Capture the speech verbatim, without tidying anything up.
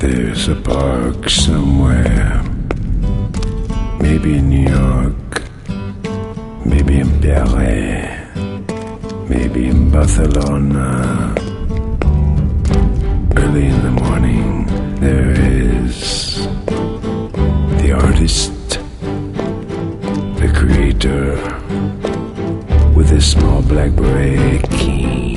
There's a park somewhere, maybe in New York, maybe in Paris, maybe in Barcelona. Early in the morning, there is the artist, the creator, with his small black beret, keen